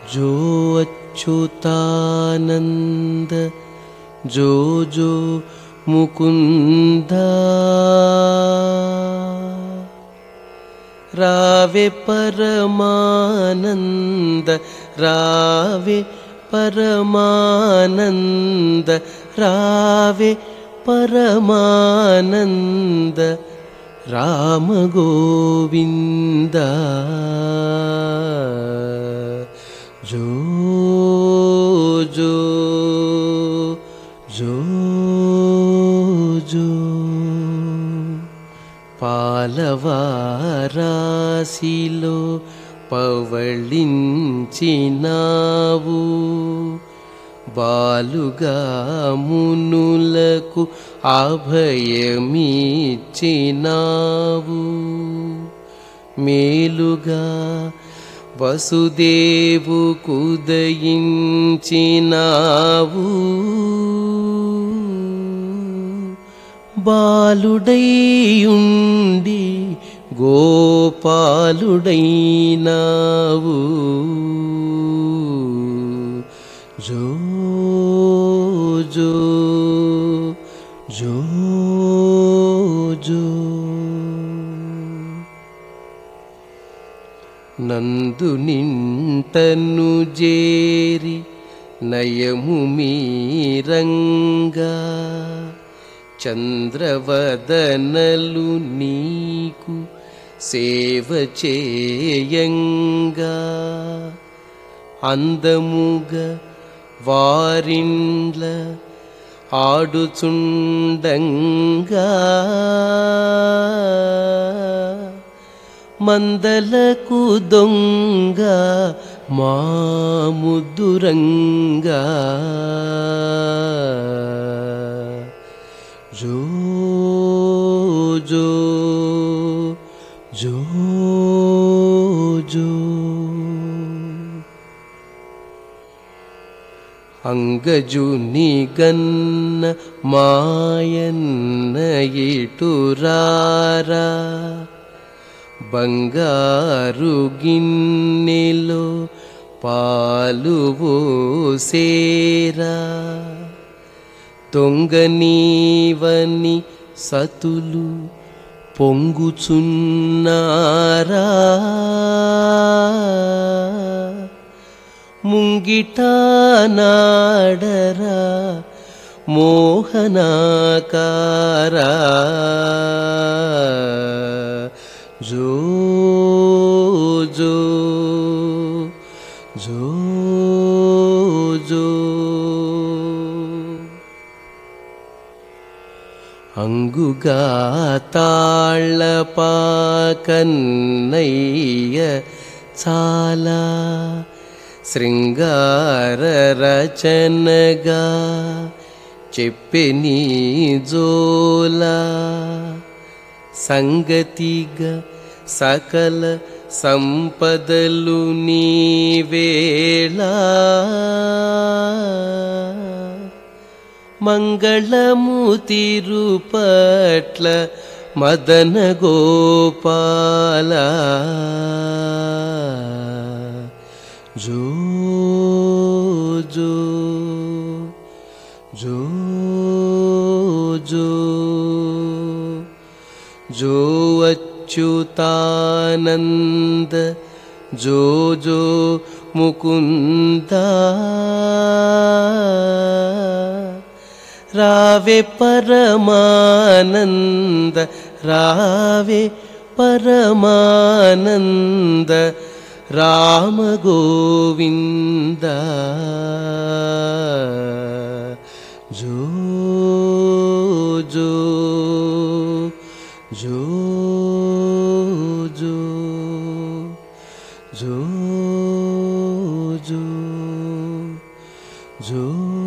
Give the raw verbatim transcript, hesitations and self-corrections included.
जो अच्युतानंद जो जो मुकुंदा रावे परमानंद रावे परमानंद रावे परमानंद राम गोविंद जो जो जो जो పాలవారాశిలో పవళించినావు బాలుగా మునులకు అభయమిచ్చినావు మేలుగా వసుదేవు కుదయించినావు బాలుడైయుండి గోపాలుడైనావు జో జో జో జో నందు నింటను జేరి నయము మీరంగా చంద్రవదనలు నీకు సేవ చేయంగా అందముగా వారిండ్ల ఆడుచుండంగా మందలకు దొంగ మా ముద్దురంగా जो जो जो जो అంగజుని గన్న మాయన్న ఇటురారా బంగారు గిన్నెలో పాలు పోసేరా తొంగనీవని సతులు పొంగుచున్నారా ముంగిట నాడరా మోహనాకారా జో జో జో జో అంగుగా తాళపాకన్నయ్య చాలా శృంగార రచనగా చెప్పెని జోలా సంగతిగా సకల సంపదలు నీవేళ మంగళము తిరుపట్ల మదన గోపాల జో జో జో జో జో అచ్యుతానంద జో జో ముకుంద రావే పరమానంద రావే పరమానంద రామ గోవింద జో జో జో జో జో జో జో